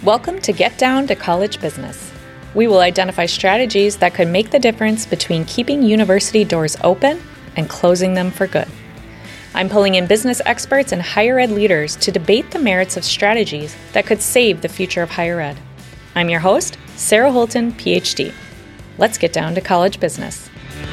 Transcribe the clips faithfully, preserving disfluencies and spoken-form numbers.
Welcome to Get Down to College Business. We will identify strategies that could make the difference between keeping university doors open and closing them for good. I'm pulling in business experts and higher ed leaders to debate the merits of strategies that could save the future of higher ed. I'm your host, Sarah Holton, P H D. Let's get down to college business.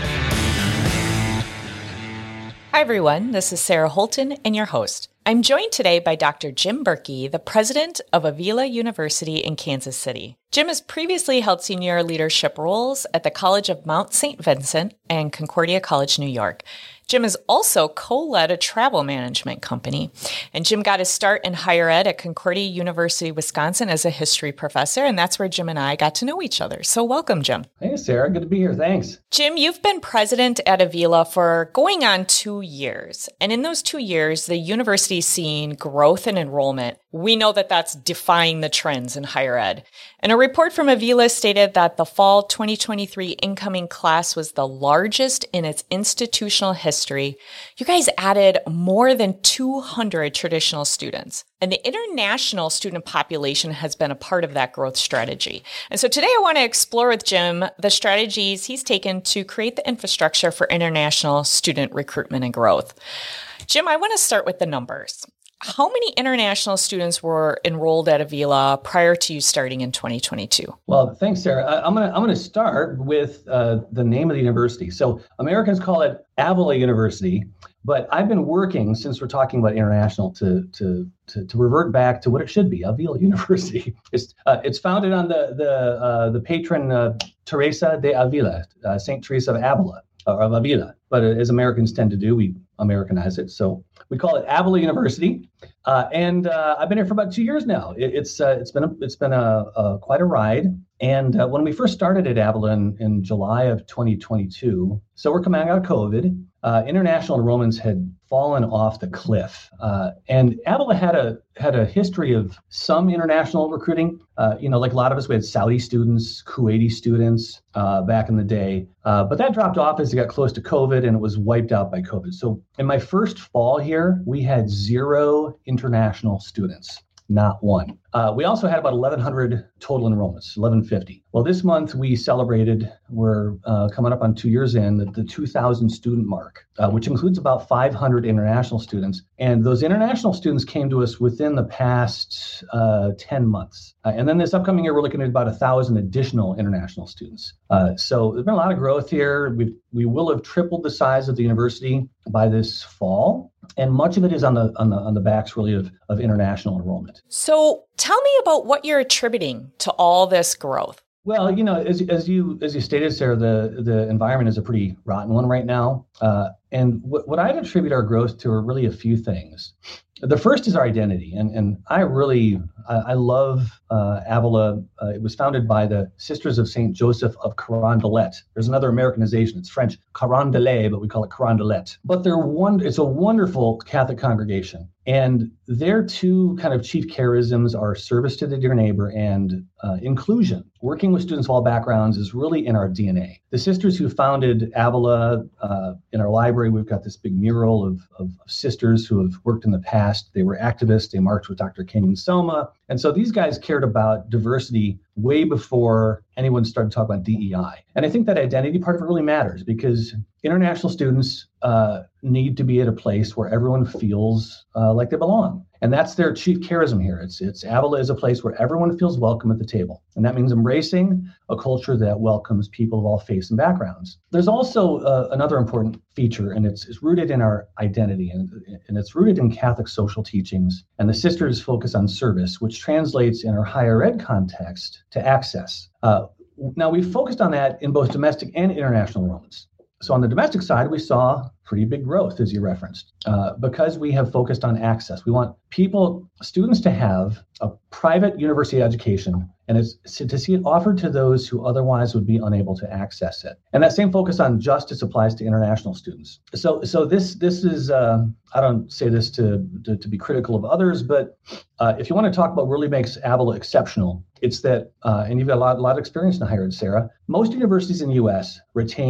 Hi, everyone. This is Sarah Holton and your host. I'm joined today by Doctor Jim Berkey, the president of Avila University in Kansas City. Jim has previously held senior leadership roles at the College of Mount Saint Vincent and Concordia College, New York. Jim has also co-led a travel management company. And Jim got his start in higher ed at Concordia University, Wisconsin as a history professor, and that's where Jim and I got to know each other. So welcome, Jim. Hey, Sarah. Good to be here. Thanks. Jim, you've been president at Avila for going on two years. And in those two years, the university's seen growth in enrollment. We know that that's defying the trends in higher ed. And a report from Avila stated that the fall twenty twenty-three incoming class was the largest in its institutional history. You guys added more than two hundred traditional students. And the international student population has been a part of that growth strategy. And so today I want to explore with Jim the strategies he's taken to create the infrastructure for international student recruitment and growth. Jim, I want to start with the numbers. How many international students were enrolled at Avila prior to you starting in twenty twenty-two? Well, thanks, Sarah. I, I'm going to I'm going to start with uh, the name of the university. So Americans call it Avila University, but I've been working since we're talking about international to to to, to revert back to what it should be, Avila University. It's uh, it's founded on the the uh, the patron uh, Teresa de Avila, uh, Saint Teresa of Avila, or of Avila. But as Americans tend to do, we Americanize it. So we call it Avila University, uh, and uh, I've been here for about two years now. It, it's uh, it's been a, it's been a, a quite a ride. And uh, when we first started at Avila in, in July of twenty twenty-two, so we're coming out of COVID. Uh, international enrollments had fallen off the cliff, uh, and Avila had a had a history of some international recruiting. Uh, you know, like a lot of us, we had Saudi students, Kuwaiti students uh, back in the day, uh, but that dropped off as it got close to COVID, and it was wiped out by COVID. So in my first fall here, we had zero international students. Not one. Uh, we also had about eleven hundred total enrollments, eleven fifty. Well, this month we celebrated, we're uh, coming up on two years in, the, the two thousand student mark, uh, which includes about five hundred international students. And those international students came to us within the past uh, ten months. Uh, and then this upcoming year, we're looking at about one thousand additional international students. Uh, so there's been a lot of growth here. We've, we will have tripled the size of the university by this fall. And much of it is on the on the on the backs really of, of international enrollment. So tell me about what you're attributing to all this growth. Well, you know, as as you as you stated, Sarah, the the environment is a pretty rotten one right now. Uh, and what what I'd attribute our growth to are really a few things. The first is our identity, and and I really I, I love uh, Avila. Uh, it was founded by the Sisters of Saint Joseph of Carondelet. There's another Americanization. It's French Carondelet, but we call it Carondelet. But they're one. It's a wonderful Catholic congregation, and their two kind of chief charisms are service to the dear neighbor and uh, inclusion. Working with students of all backgrounds is really in our D N A. The sisters who founded Avila, uh, in our library, we've got this big mural of, of sisters who have worked in the past. They were activists. They marched with Doctor King and Selma. And so these guys cared about diversity way before anyone started talking about D E I. And I think that identity part of it really matters because international students uh, need to be at a place where everyone feels uh, like they belong. And that's their chief charism here. It's it's Avila is a place where everyone feels welcome at the table. And that means embracing a culture that welcomes people of all faiths and backgrounds. There's also uh, another important feature, and it's, it's rooted in our identity, and, and it's rooted in Catholic social teachings. And the sisters focus on service, which translates in our higher ed context to access. Uh, now, we've focused on that in both domestic and international enrollments. So on the domestic side, we saw pretty big growth, as you referenced, uh, because we have focused on access. We want people, students to have a private university education, and it's to see it offered to those who otherwise would be unable to access it. And that same focus on justice applies to international students. So, so this this is, uh, I don't say this to, to, to be critical of others, but uh, if you want to talk about what really makes Avila exceptional, it's that, uh, and you've got a lot, a lot of experience in higher ed, Sarah, most universities in the U S retain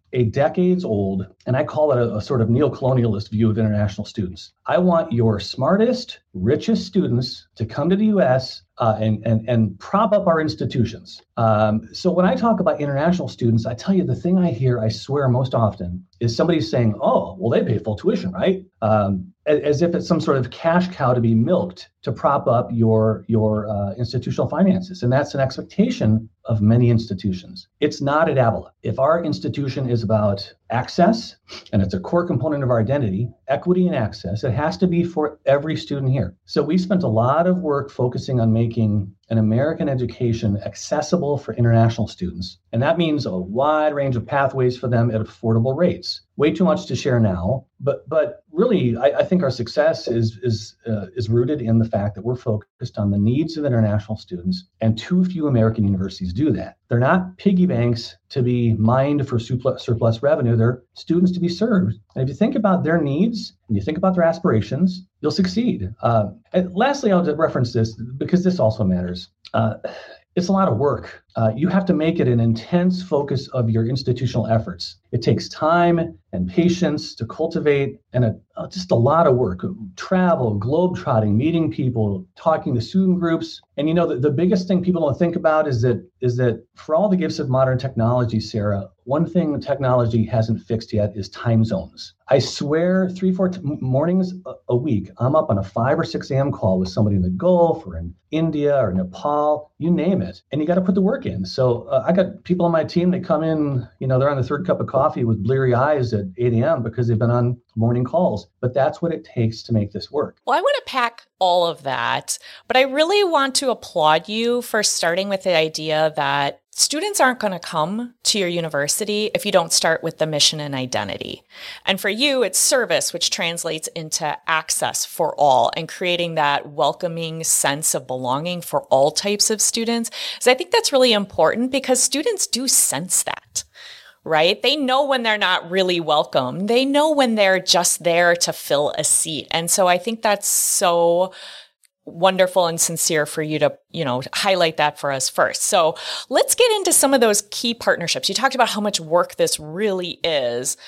a decades old, and I call it a, a sort of neocolonialist view of international students. I want your smartest, richest students to come to the U S uh, and, and, and prop up our institutions. Um, so when I talk about international students, I tell you the thing I hear, I swear most often, is somebody saying, oh, well, they pay full tuition, right? Um, as, as if it's some sort of cash cow to be milked to prop up your, your uh, institutional finances. And that's an expectation of many institutions. It's not at Avila. If our institution is about access, and it's a core component of our identity, equity and access, it has to be for every student here. So we spent a lot of work focusing on making an American education accessible for international students. And that means a wide range of pathways for them at affordable rates. Way too much to share now, but but really, I, I think our success is is uh, is rooted in the fact that we're focused on the needs of international students, and too few American universities do that. They're not piggy banks to be mined for surplus, surplus revenue. They're students to be served. And if you think about their needs and you think about their aspirations, you'll succeed. Uh, and lastly, I'll reference this because this also matters. Uh, It's a lot of work. Uh, you have to make it an intense focus of your institutional efforts. It takes time and patience to cultivate, and a, uh, just a lot of work. Travel, globetrotting, meeting people, talking to student groups. And you know, the, the biggest thing people don't think about is that is that for all the gifts of modern technology, Sarah, one thing technology hasn't fixed yet is time zones. I swear, three, four t- mornings a, a week, I'm up on a five or six a.m. call with somebody in the Gulf or in India or Nepal, you name it. And you got to put the work in. So uh, I got people on my team that come in, you know, they're on the third cup of coffee with bleary eyes at eight a.m. because they've been on morning calls. But that's what it takes to make this work. Well, I want to pack all of that, but I really want to applaud you for starting with the idea that students aren't going to come to your university if you don't start with the mission and identity. And for you, it's service, which translates into access for all and creating that welcoming sense of belonging for all types of students. So I think that's really important because students do sense that, right? They know when they're not really welcome. They know when they're just there to fill a seat. And so I think that's so wonderful and sincere for you to, you know, highlight that for us first. So let's get into some of those key partnerships. You talked about how much work this really is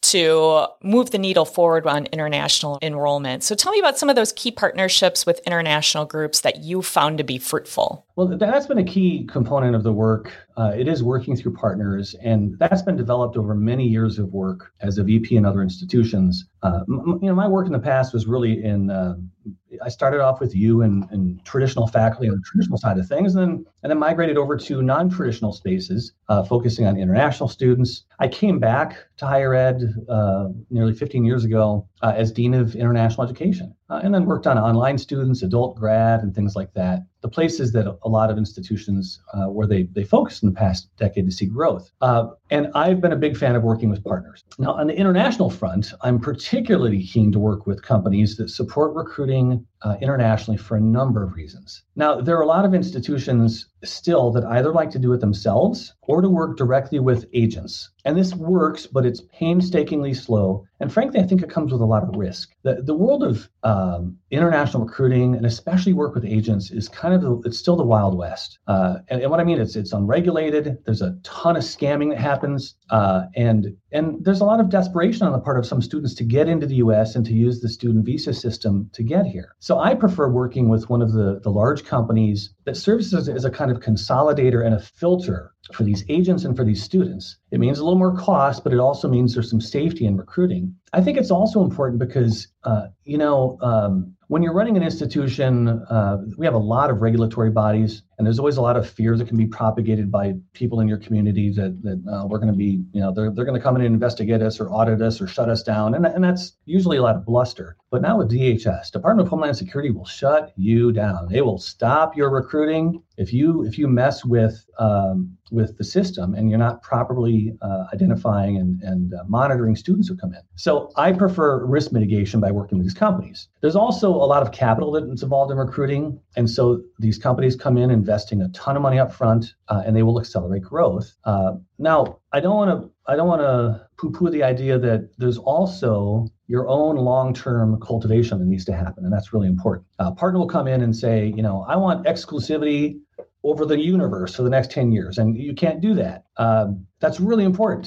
to move the needle forward on international enrollment. So tell me about some of those key partnerships with international groups that you found to be fruitful. Well, that's been a key component of the work. Uh, it is working through partners, and that's been developed over many years of work as a V P in other institutions. Uh, m- you know, my work in the past was really in, uh, I started off with you in, in traditional faculty on the traditional side of things, and then, and then migrated over to non-traditional spaces, uh, focusing on international students. I came back to higher ed uh, nearly fifteen years ago uh, as Dean of International Education, uh, and then worked on online students, adult grad, and things like that. The places that a lot of institutions uh, where they they focused in the past decade to see growth. Uh, and I've been a big fan of working with partners. Now, on the international front, I'm particularly keen to work with companies that support recruiting uh, internationally for a number of reasons. Now, there are a lot of institutions still that either like to do it themselves or to work directly with agents. And this works, but it's painstakingly slow. And frankly, I think it comes with a lot of risk. The, the world of um, international recruiting, and especially work with agents, is kind of, the, it's still the Wild West. Uh, and, and what I mean is it's unregulated. There's a ton of scamming that happens. Uh, and, and there's a lot of desperation on the part of some students to get into the U S and to use the student visa system to get here. So I prefer working with one of the, the large companies that serves as, as a kind of consolidator and a filter for these agents and for these students. It means a little more cost, but it also means there's some safety in recruiting. I think it's also important because, uh, you know, um, when you're running an institution, uh, we have a lot of regulatory bodies, and there's always a lot of fear that can be propagated by people in your community that, that uh, we're going to be, you know, they're, they're going to come in and investigate us or audit us or shut us down. And, and that's usually a lot of bluster. But now with D H S, Department of Homeland Security will shut you down. They will stop your recruiting. If you if you mess with um, with the system and you're not properly uh, identifying and, and uh, monitoring students who come in. So I prefer risk mitigation by working with these companies. There's also a lot of capital that's involved in recruiting. And so these companies come in investing a ton of money up front, uh, and they will accelerate growth. Uh, now, I don't want to I don't want to poo-poo the idea that there's also your own long-term cultivation that needs to happen, and that's really important. A partner will come in and say, you know, I want exclusivity over the universe for the next ten years, and you can't do that. Um, that's really important.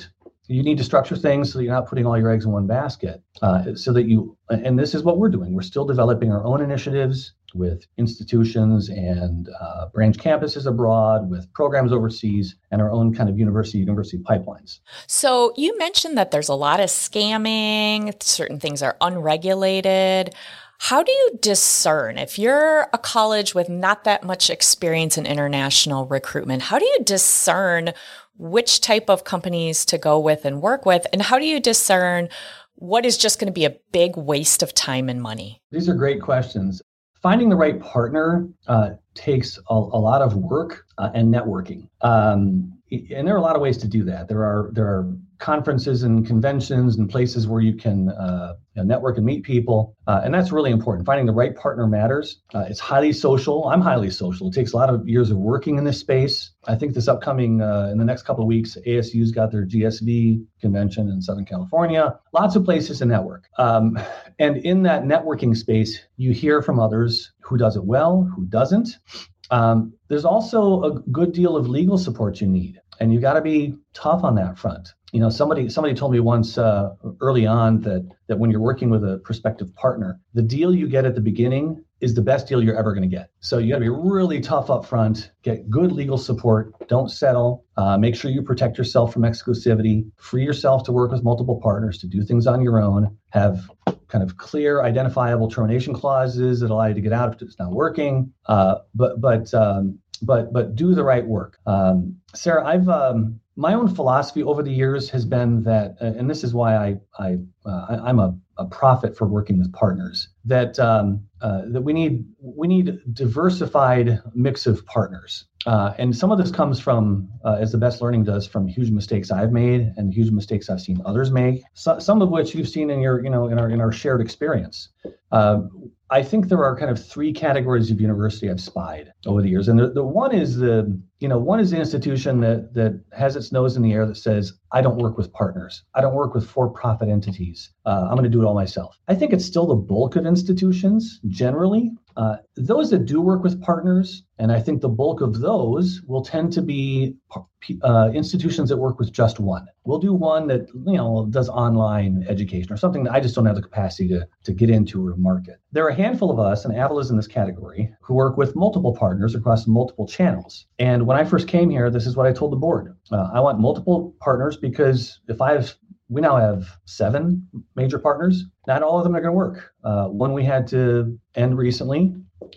You need to structure things so that you're not putting all your eggs in one basket. Uh, so that you, and this is what we're doing. We're still developing our own initiatives with institutions and uh, branch campuses abroad, with programs overseas, and our own kind of university university pipelines. So you mentioned that there's a lot of scamming, certain things are unregulated. How do you discern, if you're a college with not that much experience in international recruitment, how do you discern which type of companies to go with and work with? And how do you discern what is just going to be a big waste of time and money? These are great questions. Finding the right partner uh, takes a, a lot of work uh, and networking. Um, and there are a lot of ways to do that. There are there are conferences and conventions and places where you can uh, you know, network and meet people. Uh, and that's really important. Finding the right partner matters. Uh, it's highly social. I'm highly social. It takes a lot of years of working in this space. I think this upcoming, uh, in the next couple of weeks, A S U's got their G S V convention in Southern California. Lots of places to network. Um, and in that networking space, you hear from others who does it well, who doesn't. Um, there's also a good deal of legal support you need, and you got to be tough on that front. You know, somebody somebody told me once uh, early on that that when you're working with a prospective partner, the deal you get at the beginning is the best deal you're ever going to get. So you got to be really tough up front, get good legal support, don't settle, uh, make sure you protect yourself from exclusivity, free yourself to work with multiple partners, to do things on your own, have kind of clear, identifiable termination clauses that allow you to get out if it's not working, uh, but but um, but but do the right work. Um, Sarah, I've um, my own philosophy over the years has been that, uh, and this is why I I, uh, I I'm a, a prophet for working with partners. That um, uh, that we need we need diversified mix of partners, uh, and some of this comes from, uh, as the best learning does, from huge mistakes I've made and huge mistakes I've seen others make. So, some of which you've seen in your you know in our in our shared experience. Uh, I think there are kind of three categories of university I've spied over the years. And the, the one is the, you know, one is the institution that that has its nose in the air that says, I don't work with partners. I don't work with for-profit entities. Uh, I'm going to do it all myself. I think it's still the bulk of institutions generally. Uh, those that do work with partners, and I think the bulk of those will tend to be uh, institutions that work with just one. We'll do one that, you know, does online education or something that I just don't have the capacity to, to get into or market. There are a handful of us, and Aval is in this category, who work with multiple partners across multiple channels. And when I first came here, this is what I told the board. Uh, I want multiple partners because if I have We now have seven major partners. Not all of them are going to work. Uh, one we had to end recently.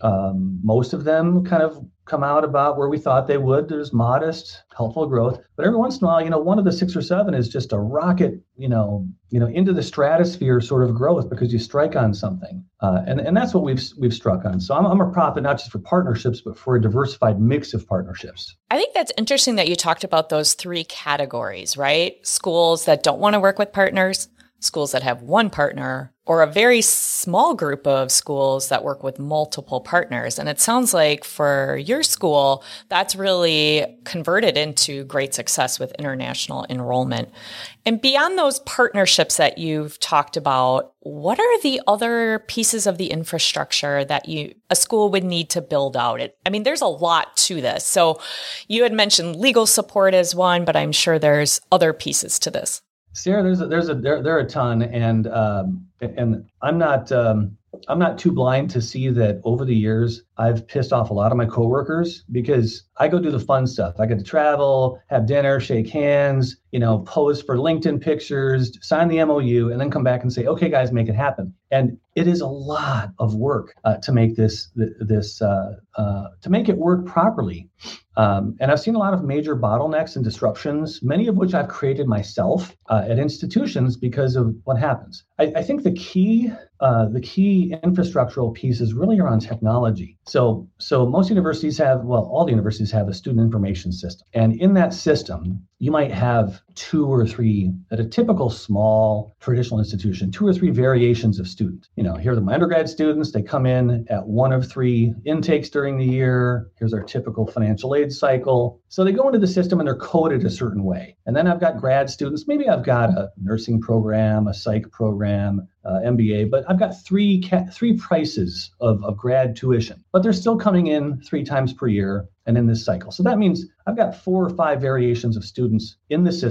Um, most of them kind of come out about where we thought they would. There's modest, helpful growth. But every once in a while, you know, one of the six or seven is just a rocket, you know, you know, into the stratosphere sort of growth because you strike on something. Uh, and, and that's what we've we've struck on. So I'm, I'm a prophet not just for partnerships, but for a diversified mix of partnerships. I think that's interesting that you talked about those three categories, right? Schools that don't want to work with partners, schools that have one partner, or a very small group of schools that work with multiple partners. And it sounds like for your school, that's really converted into great success with international enrollment. And beyond those partnerships that you've talked about, what are the other pieces of the infrastructure that you a school would need to build out? It, I mean, there's a lot to this. So you had mentioned legal support as one, but I'm sure there's other pieces to this. Sarah, there's a, there's a there there are a ton, and um, and I'm not um, I'm not too blind to see that over the years I've pissed off a lot of my coworkers because I go do the fun stuff. I get to travel, have dinner, shake hands, you know, pose for LinkedIn pictures, sign the M O U, and then come back and say, "Okay, guys, make it happen." And it is a lot of work uh, to make this this uh, uh, to make it work properly. Um, and I've seen a lot of major bottlenecks and disruptions, many of which I've created myself uh, at institutions because of what happens. I, I think the key uh, the key infrastructural piece is really around technology. So, so most universities have, well, all the universities have a student information system. And in that system, you might have two or three, at a typical small traditional institution, two or three variations of student. You know, here are the, my undergrad students, they come in at one of three intakes during the year. Here's our typical financial aid cycle. So they go into the system and they're coded a certain way. And then I've got grad students, maybe I've got a nursing program, a psych program, uh, M B A, but I've got three ca- three prices of, of grad tuition, but they're still coming in three times per year and in this cycle. So that means I've got four or five variations of students in the system.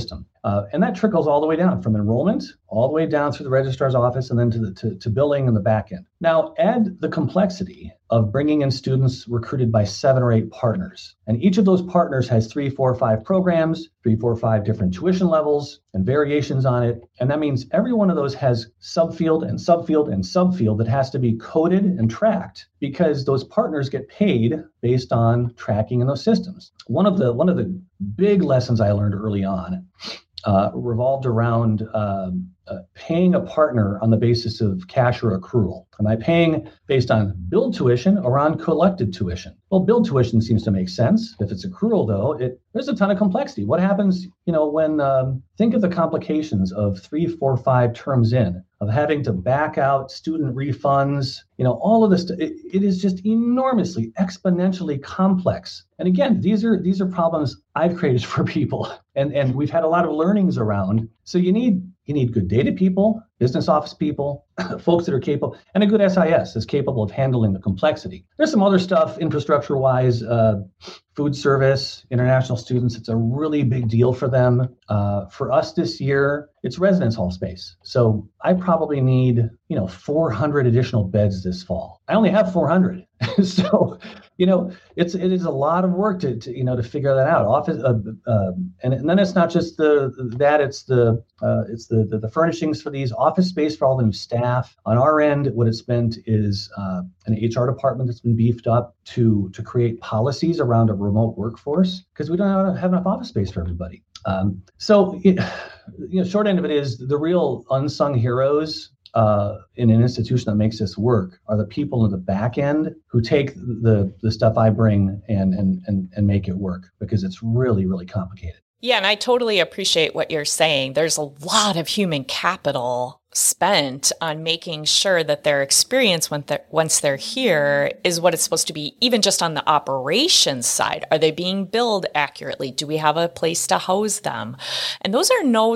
Uh, and that trickles all the way down from enrollment, all the way down through the registrar's office, and then to the to, to billing and the back end. Now, add the complexity of bringing in students recruited by seven or eight partners. And each of those partners has three, four, five programs, three, four, five different tuition levels and variations on it. And that means every one of those has subfield and subfield and subfield that has to be coded and tracked, because those partners get paid based on tracking in those systems. One of the one of the big lessons I learned early on uh, revolved around um, uh, paying a partner on the basis of cash or accrual. Am I paying based on billed tuition or on collected tuition? Well, billed tuition seems to make sense. If it's accrual, though, it there's a ton of complexity. What happens, you know, when um, think of the complications of three, four, five terms in, of having to back out student refunds, you know, all of this. It, it is just enormously, exponentially complex. And again, these are these are problems I've created for people, and and we've had a lot of learnings around. So you need you need good data people, business office people, folks that are capable, and a good S I S is capable of handling the complexity. There's some other stuff infrastructure-wise, uh, food service, international students. It's a really big deal for them. Uh, for us this year, it's residence hall space. So I probably need, you know, four hundred additional beds this fall. I only have four hundred. So, you know, it's it is a lot of work to, to you know to figure that out. Office, uh, uh, and, and then it's not just the that it's the uh, it's the, the the furnishings for these, office space for all the new staff. On our end, what it's spent is uh, an H R department that's been beefed up to to create policies around a remote workforce, because we don't have enough office space for everybody. Um, so, it, you know, short end of it is the real unsung heroes Uh, in an institution that makes this work are the people in the back end who take the the stuff I bring and and and and make it work, because it's really, really complicated. Yeah, and I totally appreciate what you're saying. There's a lot of human capital spent on making sure that their experience when they're, once they're here is what it's supposed to be, even just on the operations side. Are they being billed accurately? Do we have a place to house them? And those are no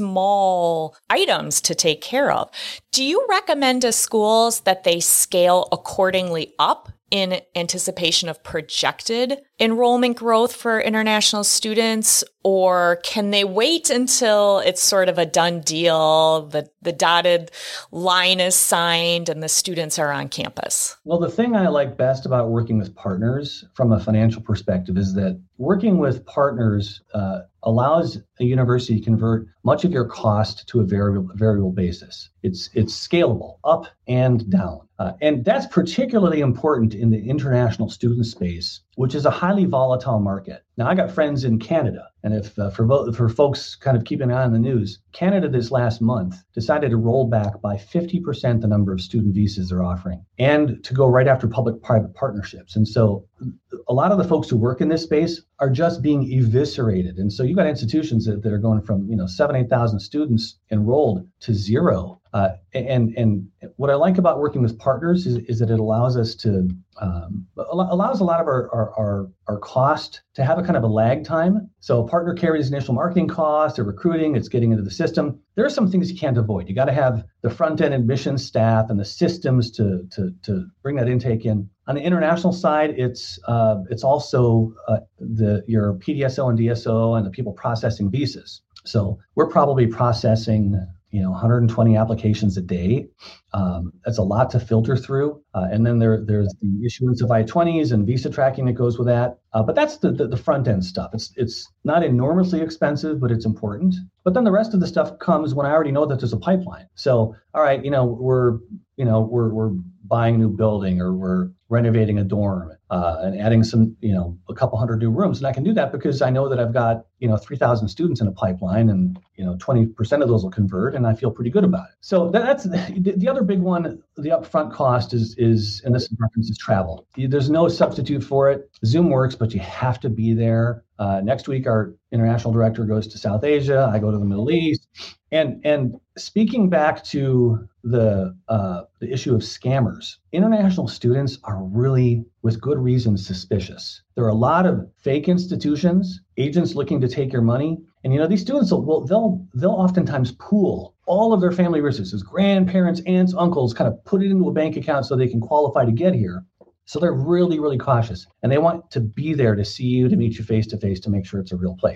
small items to take care of. Do you recommend to schools that they scale accordingly up in anticipation of projected enrollment growth for international students, or can they wait until it's sort of a done deal, the, the dotted line is signed and the students are on campus? Well, the thing I like best about working with partners from a financial perspective is that working with partners uh, allows a university to convert much of your cost to a variable variable basis. It's it's scalable up and down. Uh, and that's particularly important in the international student space, which is a highly volatile market. Now, I got friends in Canada, and if uh, for vo- for folks kind of keeping an eye on the news, Canada this last month decided to roll back by fifty percent the number of student visas they're offering, and to go right after public-private partnerships. And so a lot of the folks who work in this space are just being eviscerated. And so you've got institutions that, that are going from, you know, seven, eight thousand students enrolled to zero. Uh, and and what I like about working with partners is, is that it allows us to um, allows a lot of our, our our our cost to have a kind of a lag time. So a partner carries initial marketing costs, they're recruiting, it's getting into the system. There are some things you can't avoid. You got to have the front end admissions staff and the systems to to to bring that intake in. On the international side, it's uh, it's also uh, the your P D S O and D S O and the people processing visas. So we're probably processing, you know, one hundred twenty applications a day. Um, that's a lot to filter through. Uh, and then there, there's the issuance of I twenties and visa tracking that goes with that. Uh, but that's the, the, the front end stuff. It's it's not enormously expensive, but it's important. But then the rest of the stuff comes when I already know that there's a pipeline. So, all right, you know, we're, you know, we're we're buying a new building, or we're renovating a dorm uh, and adding some, you know, a couple hundred new rooms. And I can do that because I know that I've got, you know, three thousand students in a pipeline, and, you know, twenty percent of those will convert, and I feel pretty good about it. So that, that's the, the other big one. The upfront cost is, is, and this reference is travel. There's no substitute for it. Zoom works, but you have to be there. Uh, next week, our international director goes to South Asia. I go to the Middle East. And and speaking back to the uh, the issue of scammers, international students are really, with good reason, suspicious. There are a lot of fake institutions, agents looking to take your money. And, you know, these students will, will they'll they'll oftentimes pool all of their family resources, grandparents, aunts, uncles, kind of put it into a bank account so they can qualify to get here. So they're really, really cautious, and they want to be there to see you, to meet you face to face, to make sure it's a real place.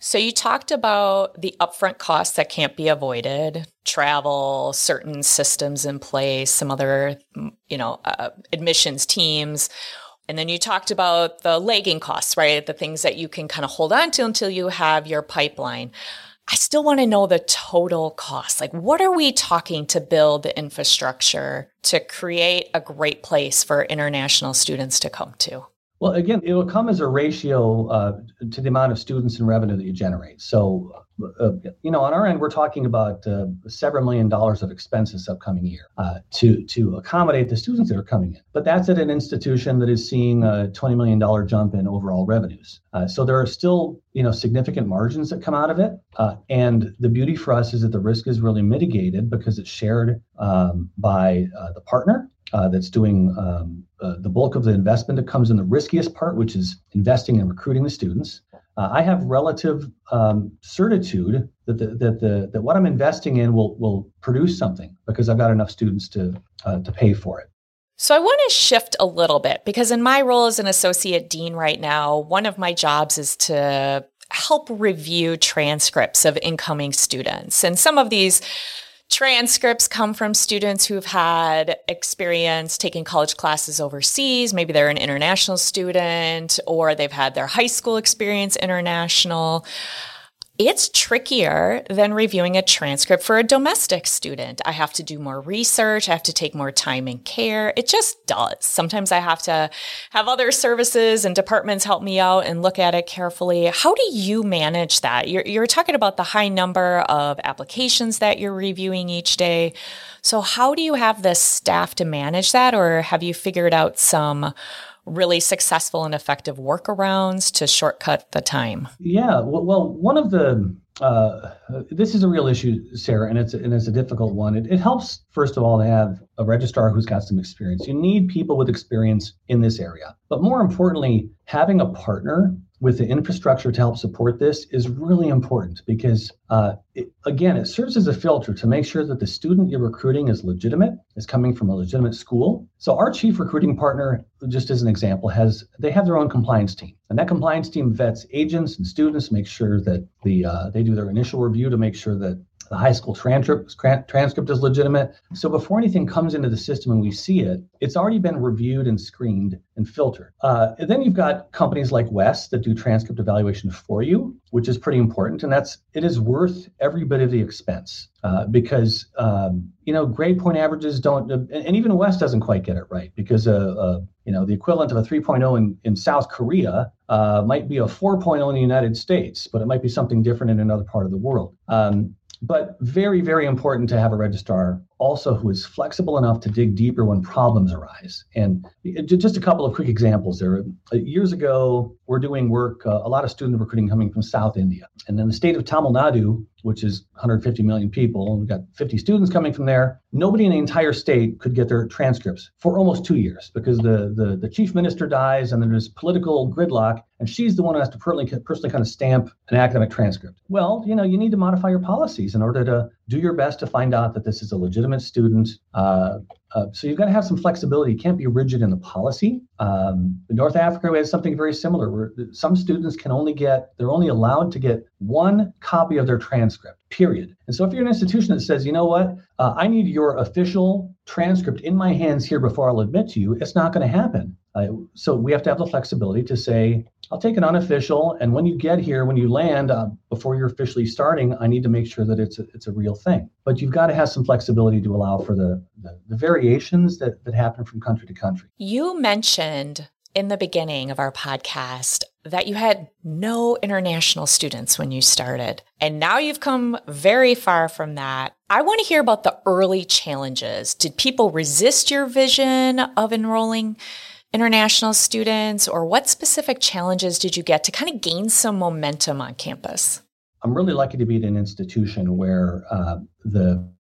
So you talked about the upfront costs that can't be avoided, travel, certain systems in place, some other, you know, uh, admissions teams. And then you talked about the lagging costs, right? The things that you can kind of hold on to until you have your pipeline. I still want to know the total cost. Like, what are we talking to build the infrastructure to create a great place for international students to come to? Well, again, it will come as a ratio uh, to the amount of students and revenue that you generate. So, uh, you know, on our end, we're talking about uh, several million dollars of expenses this upcoming year uh, to to accommodate the students that are coming in. But that's at an institution that is seeing a twenty million dollars jump in overall revenues. Uh, so there are still, you know, significant margins that come out of it. Uh, and the beauty for us is that the risk is really mitigated because it's shared um, by uh, the partner. Uh, that's doing um, uh, the bulk of the investment that comes in the riskiest part, which is investing and recruiting the students. Uh, I have relative um, certitude that the, that the that what I'm investing in will will produce something because I've got enough students to uh, to pay for it. So I want to shift a little bit because in my role as an associate dean right now, one of my jobs is to help review transcripts of incoming students, and some of these transcripts come from students who've had experience taking college classes overseas. Maybe they're an international student or they've had their high school experience international. It's trickier than reviewing a transcript for a domestic student. I have to do more research. I have to take more time and care. It just does. Sometimes I have to have other services and departments help me out and look at it carefully. How do you manage that? You're, you're talking about the high number of applications that you're reviewing each day. So how do you have the staff to manage that, or have you figured out some really successful and effective workarounds to shortcut the time? Yeah, well, well one of the, uh, this is a real issue, Sarah, and it's, and it's a difficult one. It, it helps, first of all, to have a registrar who's got some experience. You need people with experience in this area. But more importantly, having a partner with the infrastructure to help support this is really important because, uh, it, again, it serves as a filter to make sure that the student you're recruiting is legitimate, is coming from a legitimate school. So our chief recruiting partner, just as an example, has they have their own compliance team. And that compliance team vets agents and students, make sure that the uh, they do their initial review to make sure that the high school transcript, transcript is legitimate. So before anything comes into the system and we see it, it's already been reviewed and screened and filtered. Uh, and then you've got companies like West that do transcript evaluation for you, which is pretty important. And that's it is worth every bit of the expense uh, because, um, you know, grade point averages don't, uh, and even West doesn't quite get it right because, uh, uh, you know, the equivalent of a three point oh in, in South Korea uh, might be a four point oh in the United States, but it might be something different in another part of the world. Um, But very, very important to have a registrar also who is flexible enough to dig deeper when problems arise. And just a couple of quick examples there. Years ago, we're doing work, uh, a lot of student recruiting coming from South India. And then the state of Tamil Nadu, which is one hundred fifty million people, and we've got fifty students coming from there. Nobody in the entire state could get their transcripts for almost two years because the, the, the chief minister dies and then there's political gridlock, and she's the one who has to personally, personally kind of stamp an academic transcript. Well, you know, you need to modify your policies in order to do your best to find out that this is a legitimate student. Uh, uh, so you've got to have some flexibility. You can't be rigid in the policy. Um, in North Africa has something very similar where some students can only get, they're only allowed to get one copy of their transcript, period. And so if you're an institution that says, you know what, uh, I need your official transcript in my hands here before I'll admit to you, it's not going to happen. Uh, so we have to have the flexibility to say, I'll take an unofficial, and when you get here, when you land, uh, before you're officially starting, I need to make sure that it's a, it's a real thing. But you've got to have some flexibility to allow for the, the, the variations that, that happen from country to country. You mentioned in the beginning of our podcast that you had no international students when you started, and now you've come very far from that. I want to hear about the early challenges. Did people resist your vision of enrolling international students, or what specific challenges did you get to kind of gain some momentum on campus? I'm really lucky to be at an institution where uh, the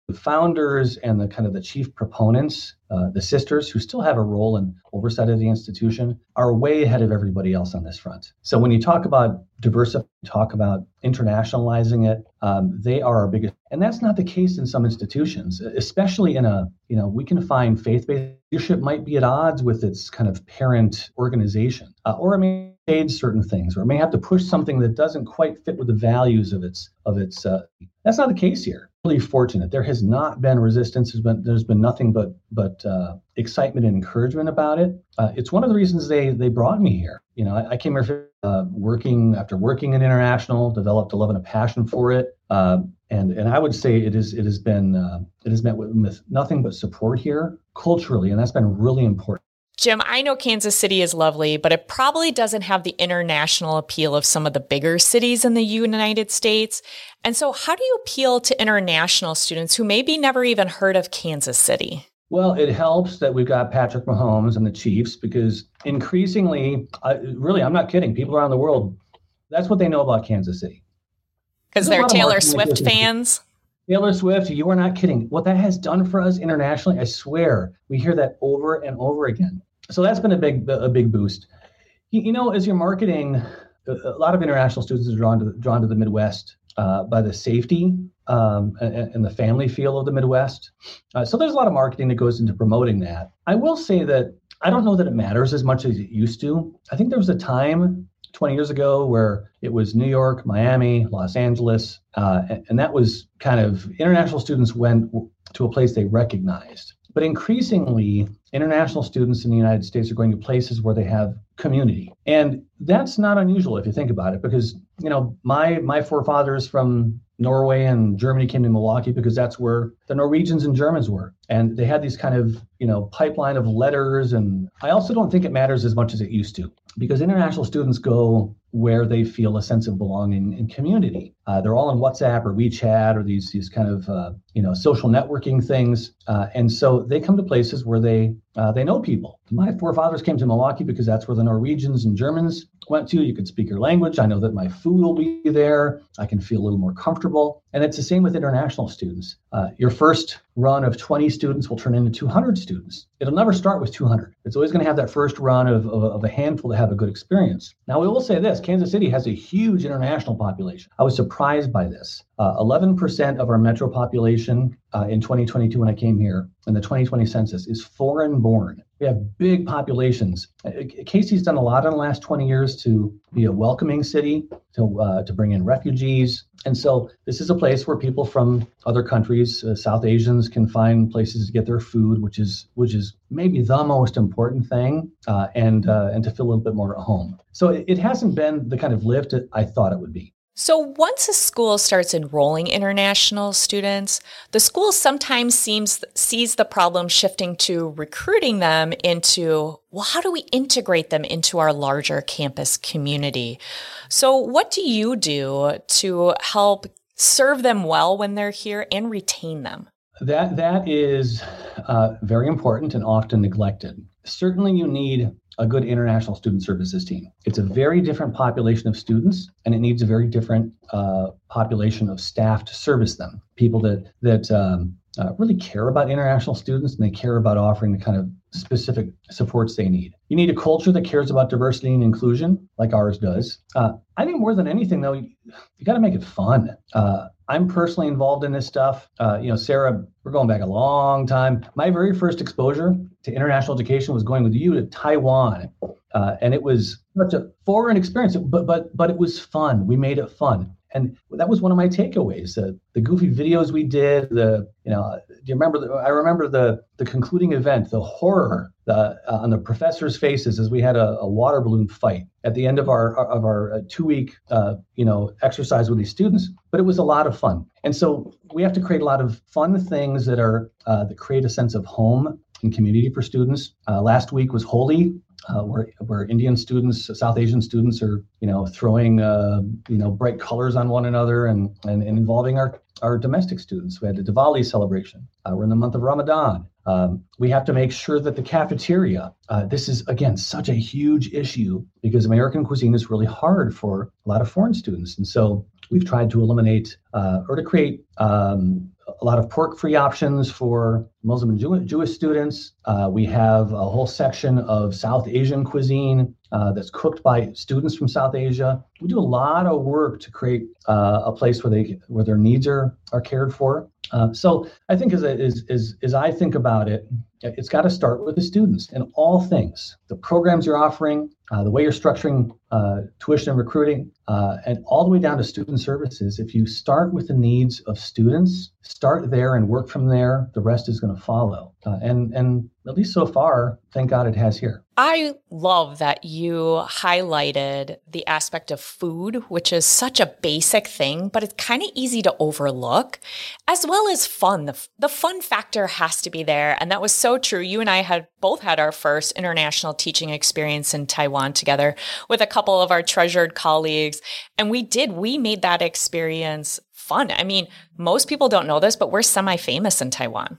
the founders and the kind of the chief proponents, uh, the sisters who still have a role in oversight of the institution, are way ahead of everybody else on this front. So when you talk about diversity, talk about internationalizing it, um, they are our biggest. And that's not the case in some institutions, especially in a, you know, we can find faith-based leadership might be at odds with its kind of parent organization, uh, or it may aid certain things, or it may have to push something that doesn't quite fit with the values of its, of its, uh, that's not the case here. Really fortunate. There has not been resistance. There's been there's been nothing but but uh, excitement and encouragement about it. Uh, it's one of the reasons they they brought me here. You know, I, I came here uh, working after working in international, developed a love and a passion for it, uh, and and I would say it is it has been uh, it has met with, with nothing but support here culturally, and that's been really important. Jim, I know Kansas City is lovely, but it probably doesn't have the international appeal of some of the bigger cities in the United States. And so how do you appeal to international students who maybe never even heard of Kansas City? Well, it helps that we've got Patrick Mahomes and the Chiefs, because increasingly, I, really, I'm not kidding, people around the world, that's what they know about Kansas City. Because they're Taylor Swift fans? Taylor Swift, you are not kidding. What that has done for us internationally, I swear, we hear that over and over again. So that's been a big, a big boost. You, you know, as you're marketing, a, a lot of international students are drawn to drawn to the Midwest uh, by the safety um, and, and the family feel of the Midwest. Uh, so there's a lot of marketing that goes into promoting that. I will say that I don't know that it matters as much as it used to. I think there was a time twenty years ago where it was New York, Miami, Los Angeles, uh, and, and that was kind of international students went to a place they recognized. But increasingly, international students in the United States are going to places where they have community. And that's not unusual if you think about it, because, you know, my my forefathers from Norway and Germany came to Milwaukee because that's where the Norwegians and Germans were. And they had these kind of, you know, pipeline of letters. And I also don't think it matters as much as it used to, because international students go where they feel a sense of belonging and community. Uh, they're all on WhatsApp or WeChat or these these kind of uh, you know social networking things, uh, and so they come to places where they uh, they know people. My forefathers came to Milwaukee because that's where the Norwegians and Germans went to. You could speak your language. I know that my food will be there. I can feel a little more comfortable. And it's the same with international students. Uh, your first run of twenty students will turn into two hundred students. It'll never start with two hundred. It's always going to have that first run of, of, of a handful to have a good experience. Now, we will say this, Kansas City has a huge international population. I was surprised by this. Uh, eleven percent of our metro population uh, in twenty twenty-two when I came here, in the twenty twenty census, is foreign born. We have big populations. Uh, Casey's done a lot in the last twenty years to be a welcoming city, to uh, to bring in refugees. And so this is a place where people from other countries, uh, South Asians, can find places to get their food, which is which is maybe the most important thing, uh, and uh, and to feel a little bit more at home. So it, it hasn't been the kind of lift that I thought it would be. So once a school starts enrolling international students, the school sometimes seems sees the problem shifting to recruiting them into, well, how do we integrate them into our larger campus community? So what do you do to help serve them well when they're here and retain them? That that is uh, very important and often neglected. Certainly you need a good international student services team. It's a very different population of students, and it needs a very different uh, population of staff to service them. People that that um, uh, really care about international students, and they care about offering the kind of specific supports they need. You need a culture that cares about diversity and inclusion, like ours does. Uh, I think more than anything, though, you, you got to make it fun. Uh, I'm personally involved in this stuff. Uh, you know, Sarah, we're going back a long time. My very first exposure to international education was going with you to Taiwan. Uh, and it was such a foreign experience, but but but it was fun. We made it fun. And that was one of my takeaways. Uh, the goofy videos we did, the, you know, do you remember, the, I remember the the concluding event, the horror the, uh, on the professors' faces as we had a, a water balloon fight at the end of our of our two-week, uh, you know, exercise with these students. But it was a lot of fun. And so we have to create a lot of fun things that are, uh, that create a sense of home and community for students. Uh, last week was Holi. Uh, where where Indian students, South Asian students are, you know, throwing, uh, you know, bright colors on one another and, and, and involving our, our domestic students. We had a Diwali celebration. Uh, we're in the month of Ramadan. Um, we have to make sure that the cafeteria, uh, this is, again, such a huge issue because American cuisine is really hard for a lot of foreign students. And so we've tried to eliminate uh, or to create um, a lot of pork-free options for Muslim and Jew- Jewish students. Uh, we have a whole section of South Asian cuisine uh, that's cooked by students from South Asia. We do a lot of work to create uh, a place where they where their needs are are cared for. Uh, so I think as, as as as I think about it, it's got to start with the students in all things. The programs you're offering, uh, the way you're structuring uh, tuition and recruiting, uh, and all the way down to student services. If you start with the needs of students, start there and work from there, the rest is going to follow. Uh, and and at least so far, thank God it has here. I love that you highlighted the aspect of food, which is such a basic thing, but it's kind of easy to overlook, as well as fun. The, the fun factor has to be there. And that was so true. You and I had both had our first international teaching experience in Taiwan together with a couple of our treasured colleagues. And we did, we made that experience fun. I mean, most people don't know this, but we're semi-famous in Taiwan.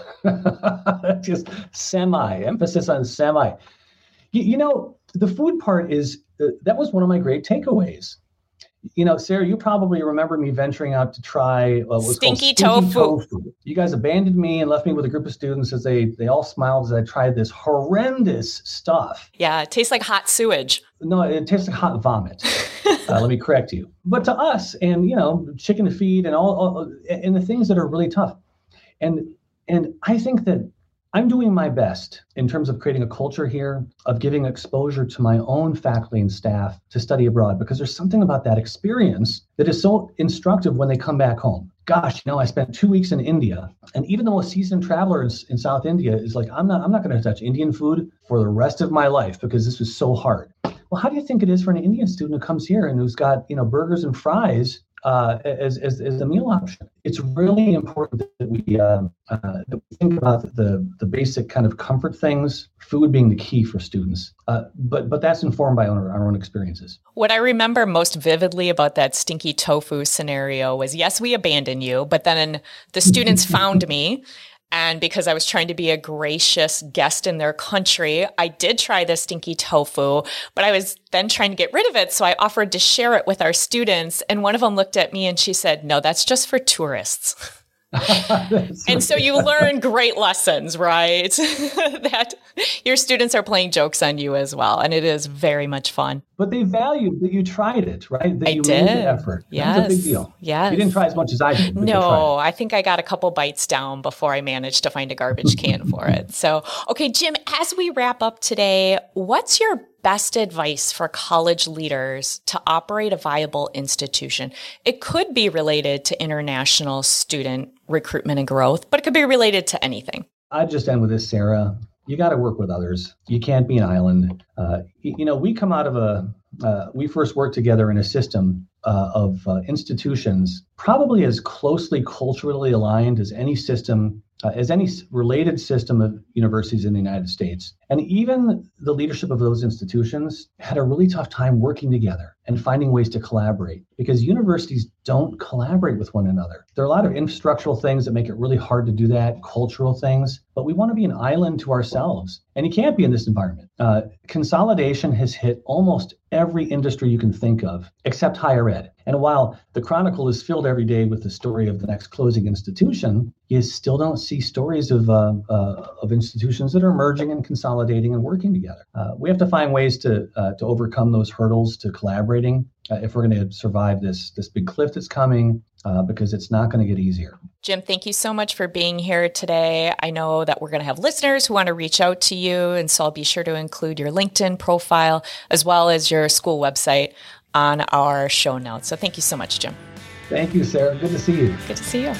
Just semi, emphasis on semi. You, you know, the food part is, uh, that was one of my great takeaways. You know, Sarah, you probably remember me venturing out to try uh, what's stinky, called stinky tofu. tofu. You guys abandoned me and left me with a group of students as they, they all smiled as I tried this horrendous stuff. Yeah, it tastes like hot sewage. No, it tastes like hot vomit. uh, let me correct you. But to us, and, you know, chicken feed and all, all and the things that are really tough. And And I think that I'm doing my best in terms of creating a culture here of giving exposure to my own faculty and staff to study abroad, because there's something about that experience that is so instructive when they come back home. Gosh, you know, I spent two weeks in India, and even the most seasoned travelers in South India is like, I'm not, I'm not going to touch Indian food for the rest of my life because this was so hard. Well, how do you think it is for an Indian student who comes here and who's got, you know, burgers and fries Uh, as, as as a meal option? It's really important that we uh, uh, that we think about the the basic kind of comfort things, food being the key for students. Uh, but but that's informed by our, our own experiences. What I remember most vividly about that stinky tofu scenario was, yes, we abandoned you, but then the students found me. And because I was trying to be a gracious guest in their country, I did try the stinky tofu, but I was then trying to get rid of it. So I offered to share it with our students. And one of them looked at me and she said, no, that's just for tourists. And so you learn great lessons, right? That your students are playing jokes on you as well. And it is very much fun. But they valued that you tried it, right? That I you did. made the effort. Yes. That's a big deal. Yes. You didn't try as much as I did. But No, I think I got a couple bites down before I managed to find a garbage can for it. So, okay, Jim, as we wrap up today, what's your best advice for college leaders to operate a viable institution? It could be related to international student recruitment and growth, but it could be related to anything. I'd just end with this, Sarah. You got to work with others. You can't be an island. Uh, you, you know, we come out of a, uh, we first worked together in a system uh, of uh, institutions, probably as closely culturally aligned as any system, uh, as any related system of universities in the United States. And even the leadership of those institutions had a really tough time working together and finding ways to collaborate, because universities don't collaborate with one another. There are a lot of infrastructural things that make it really hard to do that, cultural things, but we want to be an island to ourselves. And you can't be in this environment. Uh, consolidation has hit almost every industry you can think of, except higher ed. And while the Chronicle is filled every day with the story of the next closing institution, you still don't see stories of uh, uh, of institutions that are merging and consolidating and working together. Uh, we have to find ways to uh, to overcome those hurdles to collaborating uh, if we're going to survive this this big cliff that's coming, uh, because it's not going to get easier. Jim, thank you so much for being here today. I know that we're going to have listeners who want to reach out to you, and so I'll be sure to include your LinkedIn profile as well as your school website on our show notes. So thank you so much, Jim. Thank you, Sarah. Good to see you. Good to see you.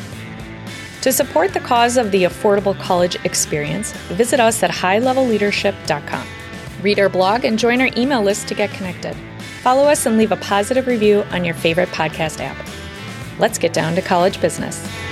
To support the cause of the affordable college experience, visit us at high level leadership dot com. Read our blog and join our email list to get connected. Follow us and leave a positive review on your favorite podcast app. Let's get down to college business.